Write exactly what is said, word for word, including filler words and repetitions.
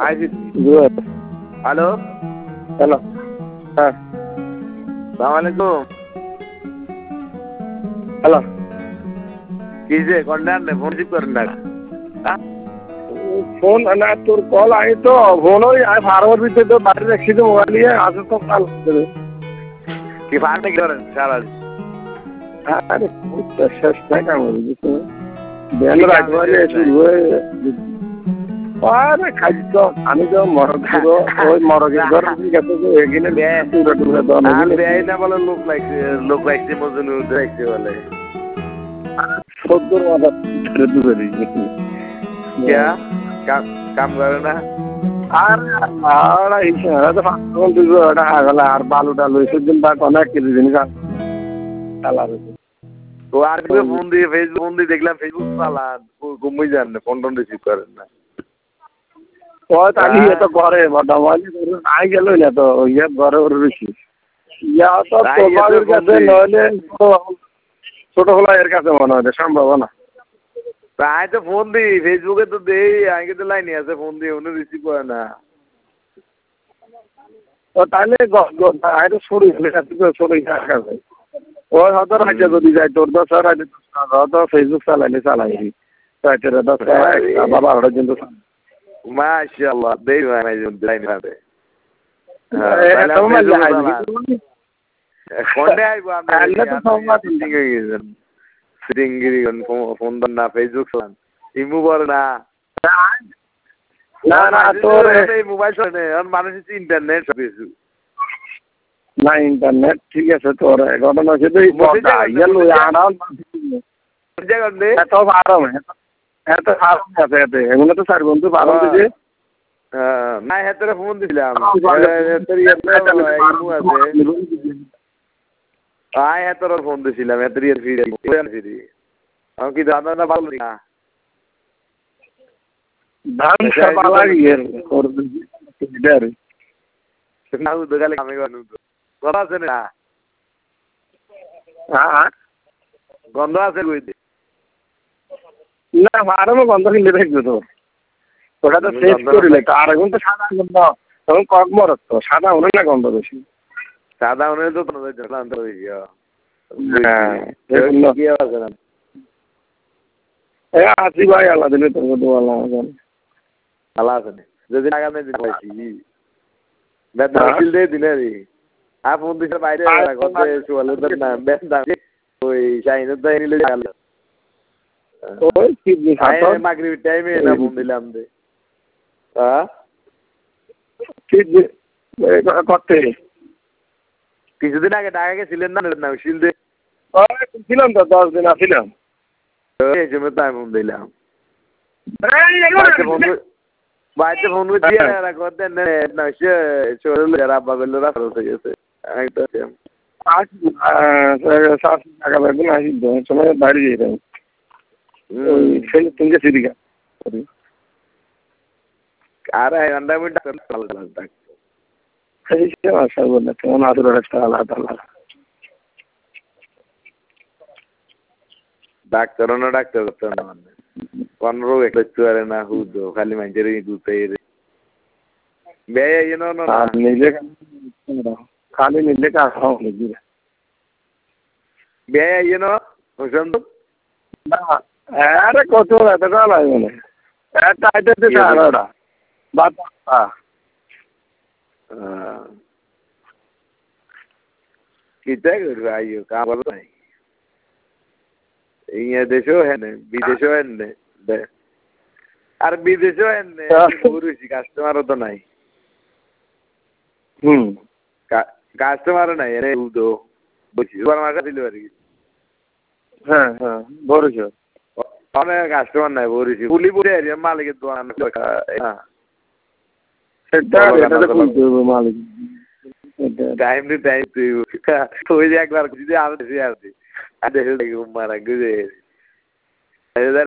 Hi, good. Hello. Hello. हाँ. Assalamualaikum. Hello. किसे कौन-कौन ने फोन रिसीव करना हाँ फोन ना तो कॉल आई तो फोन ही आई फार्मर भी थे तो बाहर रखी तो मोबाइल ही है आज तो कॉल कि फार्म में कर सारा अरे बहुत सस्ता काम है जिसमें बैन राजवाड़े शुरू है अरे खाली तो आने जो मरद को वो मरद के घर भी कहते हैं एक ही ने पूरा पूरा तो हाँ बैन ना वाला लोग लाइक लोग लाइक से मौजूद लाइक से वाले सब दूर वाला दूर दूर क्या काम काम करना अरे अरे इसे तो फार्म तो जो अड़ा आगला आर बालू डालो इस दिन बाद कनेक्ट कर दिन का चला रहे तो आर भी फोन दिए फेसबुक फोन दिए देखला फेसबुक वाला घूम ही जाने फोन तो रिसीव करना तो ताली ये तो करे बड़ा वाली आई गेलो ना तो ये घरे और रिसीव या तो तो बाहर कैसे नले तो छोटो होला एर कैसे बना दे संभव ना आए तो फोन दी फेसबुके तो दे आगे तो लाइन ऐसे फोन दी उन्हें रिसीव करना तो ताले गो गो आए तो छोड़ी ले तो छोड़ी क्या कर रहे और हतर राज्य को दी जाए तो दस राज्य तो फेसबुक साला ले साला ही तो तेरे दस का बाबा हड़ जिंदो माशाल्लाह दे मैं जो लाइन में दे हां तो मैं जाए कौन है वो हमने तो संवाद सिंगिंग सिंगिंग फोन फोन बनना फेसबुक सान इमु करना ना ना तो रे मोबाइल से और मानसिक इंटरनेट सर्विस ना इंटरनेट ठीक है तो रे घटना से तो ये लो यार मुझे कर दे तो फार्म है है तो फार्म है ते उन्हें तो सर बंधु फार्म दीजिए हां मैं है तेरे फोन दिलाम तेरी इमु আছে आए है तो फोन दिला मैं तेरी फिर फिर हम की दादा ना बाल ना धान सब अलग ही है और इधर ना तो गले काम करनु तो गंदा से ना हां गंदा से कोई दे ना फार्म में गंदा ही ले रख दो ওটা তো সেভ করে লে আর এখন তো সাদা গন্ধ তখন কক মরত তো সাদা হলো না গন্ধ বেশি সাদা হলে তো তোমাদের জলান্তর হয়ে গিয়া হ্যাঁ কি আছে না এ আসি ভাই আল্লাহ দিলে তোর তো আল্লাহ জানে আল্লাহ জানে যদি আগামী দিন পাইছি বেদনা ফিল দে দিনে রে আ ফোন দিছে বাইরে করতে চলে তো না বেদনা ওই চাইনা তো নিলে গেল ওই কি খাতো মাগরিব টাইমে না ফোন দিলাম দে হ্যাঁ ঠিক করতে কিছুদিন আগে ঢাকা গেছিলেন না না শিল দে ওই ছিলাম তো দশ দিন আসিলাম এই যে আমি ফোন দিলাম বাইরে ফোন দিয়ে না করতে না সে চলে যারা বাগল রাখা হয়ে গেছে একটা আজ সাত টাকা বেতন আসি তো সময় বাড়ি যাই ওই ছেলে তুমি সিরিকা আরে আন্ডা মিটা চল চল তাক এই যে আশা বলে কেমন আদর রাখতে আল্লাহ তাআলা ডাক্তার না ডাক্তার তো না কোন রোগ একটা চুয়ারে না হুদো খালি মাইজেরি গুতে রে বে ইউ নো না নিজে খালি নিজে কা খাও নিজে বে ইউ নো বুঝছেন তো না আরে কত এত কাল আই মানে এটা এটা তো সারাটা বাত হ্যাঁ কিতা করবে আইও কাম বলো নাই এই দেশও হেনে বিদেশও হেনে আর বিদেশও হেনে পুরুষ কাস্টমারও তো নাই হুম কাস্টমারও নাই রে উদো বুঝি সুপার মার্কেট দিল আর কি হ্যাঁ হ্যাঁ বড়ছো অনেক কাস্টমার নাই বড়ছি পুলি পুরে এরিয়া মালিকের দোকান হ্যাঁ সেটা এটা তো বলতে মালিক টাইম টু টাইম তুই ওই যে একবার যদি আমি দেখি আর দেখি মারা গুজে